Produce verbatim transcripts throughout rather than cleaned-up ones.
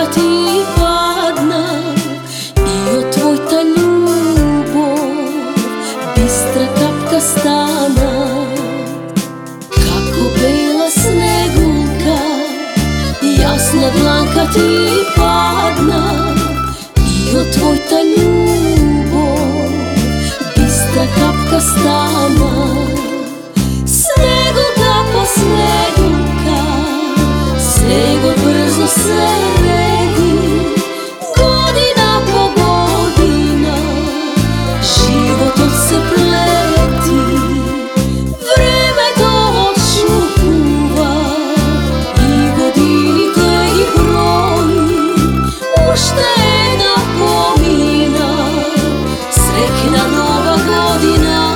kad ti padna i od tvoj ta ljubov bistra kapka stana. Kako bela snegulka, jasna dlanka ti padna i od tvoj ta ljubov bistra kapka stana. Snegulka po snegulka, snegom brzo se redi, godina po godina život od se pleti. Vreme to odšukuva i godini te i broji, ušteda pomina, srećna nova godina.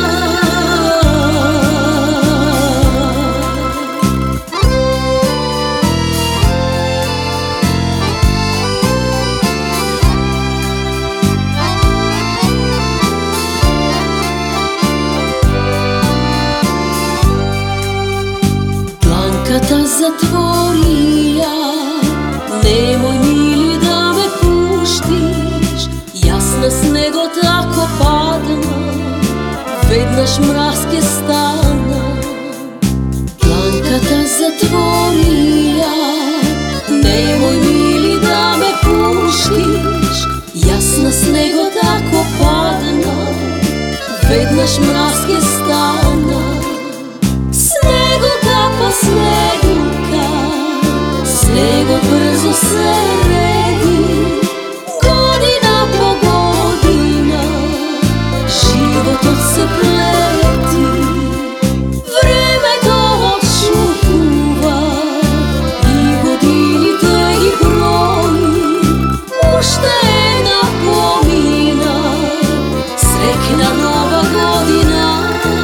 Kad ta zatvorija, nemoj mili da me puštiš, jasna snego tako padna, vednaš mrazke stana. Blanka ta zatvorija, nemoj mili da me puštiš, jasna snego tako padna, vednaš mrazke stana. Snegulka po snegulka, snegom brzo se redi, godina po godina život od se pleti. Vreme to odšukuva i godini te i broji, ušteda pomina, srećna nova godina.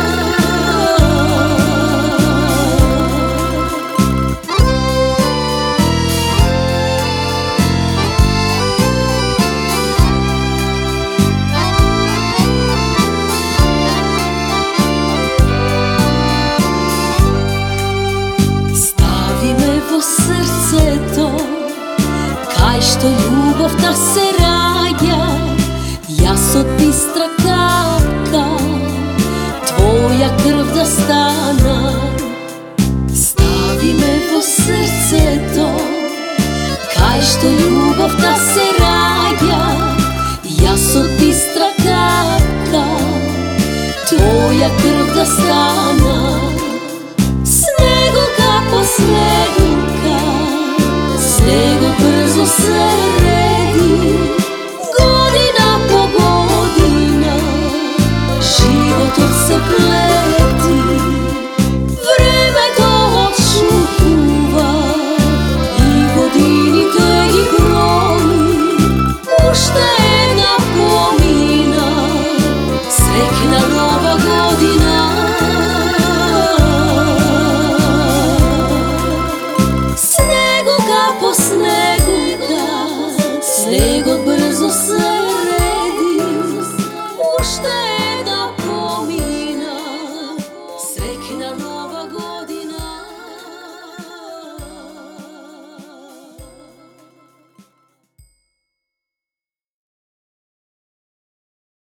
Srce to, kaj što ljubav ta se raja, jas od bistra kapka, tvoja krv da stana. Stavi me po srce to, kaj što ljubav ta se raja, jas od bistra kapka, tvoja krv da stana. Snegulka po snegulka, snegom brzo se redi, godina po godina život od se pleti. Vreme to odšukuva i godini te i broji, ušteda pomina, srećna nova godina. Snegulka po snegulka, snegom brzo se